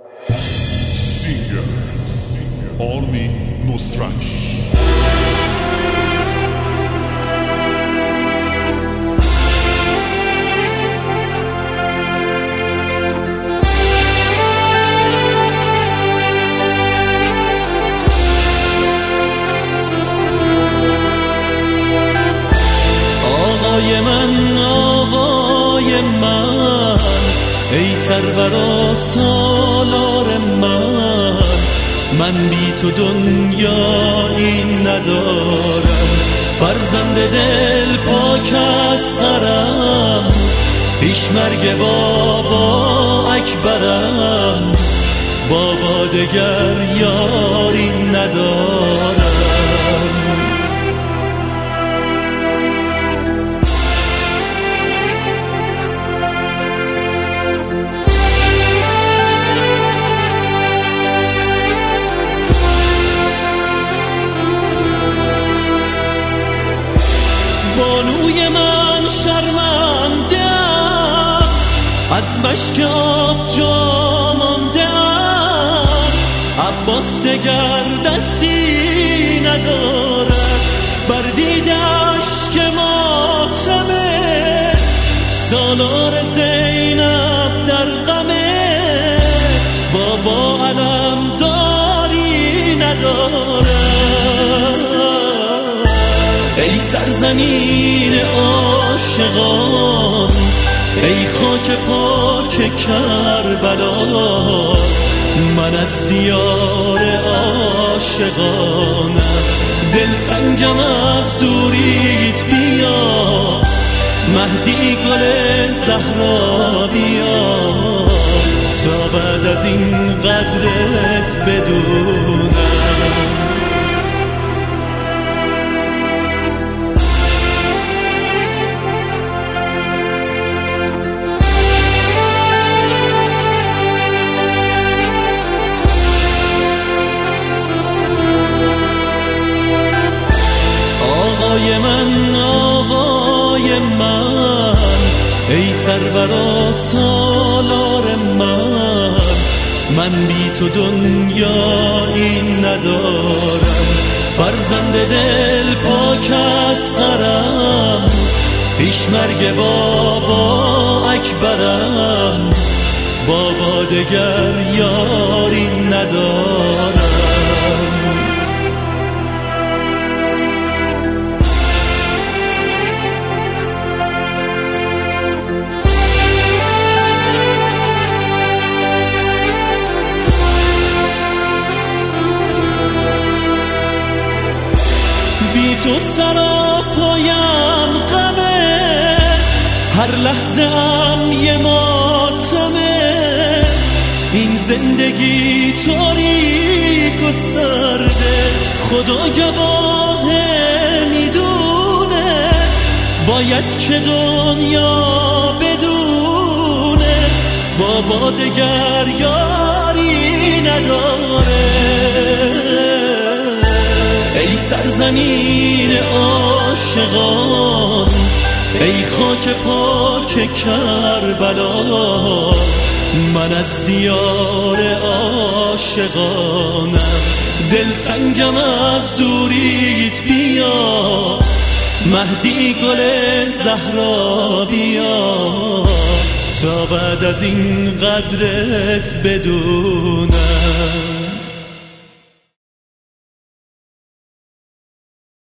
Singer Army Nusrati. آقای من ای سرور و سالار من بی تو دنیایی ندارم. فرزند دل پاک از غرم، پیش مرگ بابا اکبرم، بابا دگر یاری ندارم. بانوی من شرمنده‌ام، از مشک آب جا مانده‌ام، عباس دگر دستی ندارد بر دیده اشک ماتمه. سالار زینب در غمه، بابا علم داری ندارد. ای سرزمین عاشقان، ای خاک پاک کربلا، من از دیار عاشقانم. دلتنگم از دوریت، بیا مهدی گل زهرا بیا، تا بعد از این قدرت بدونم. آقای من ای سرور و سالار من بی تو دنیایی ندارم. فرزند دل پاک از غرم، پیش مرگ بابا اکبرم، بابا دگر یاری ندارم. بی تو سرا پایم غمه، هر لحظه ام یه ماتمه. این زندگی تاریک و سرده، خدا گواهه میدونه، باید که دنیا بدونه، بابا دگر یاری نداره. ای سرزمین عاشقان، ای خاک پاک کربلا، من از دیار عاشقانم. دلتنگم از دوریت، بیا مهدی گل زهرا بیا، تا بعد از این قدرت بدونم.